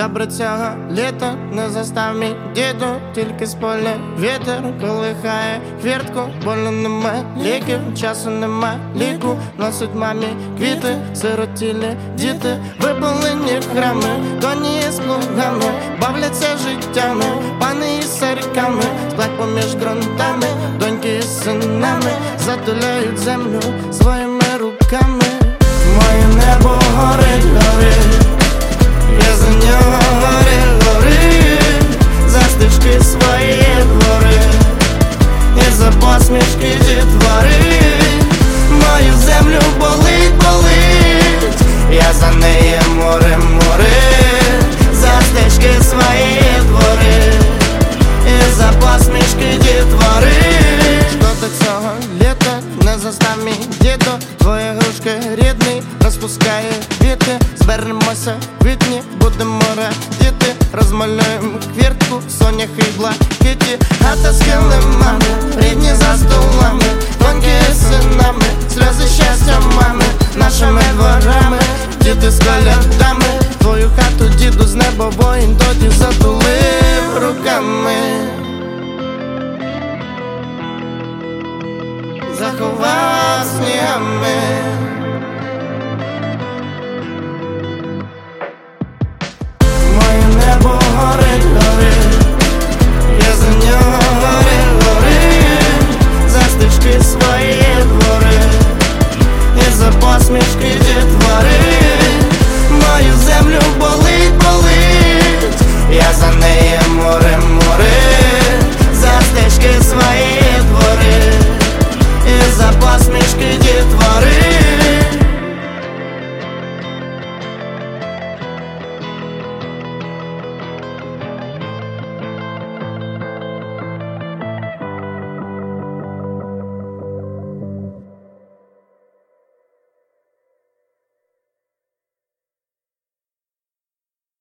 Добре цього літа не застав мій діду, тільки з поля вітер колихає хвіртку. Болю нема ліків, часу нема ліку. Носить мамі квіти, сиротілі діти, випалені храми, коні з плугами, бавляться життями, пани із сарками, сплать поміж ґрунтами, доньки із синами затуляють землю своїми руками. Моє небо горить, горить, я за нього горить, за стежки свої двори і за посмішки дітвори. Мою землю болить, болить, я за неї морить, за стежки свої двори і за посмішки дітвори. Що до цього літа не застав мій діду, твої грушки рідний розпускає квіти. Зберемося в квітні, будемо радіти, розмалюємо хвіртку, сонях і блакиті. Хата з килимами, рідні за столами, доньки з синами, сльози щастя мами, нашими дворами, діти з колядами. Твою хату, діду, з неба воїн тоді затулив руками, заховав снігами.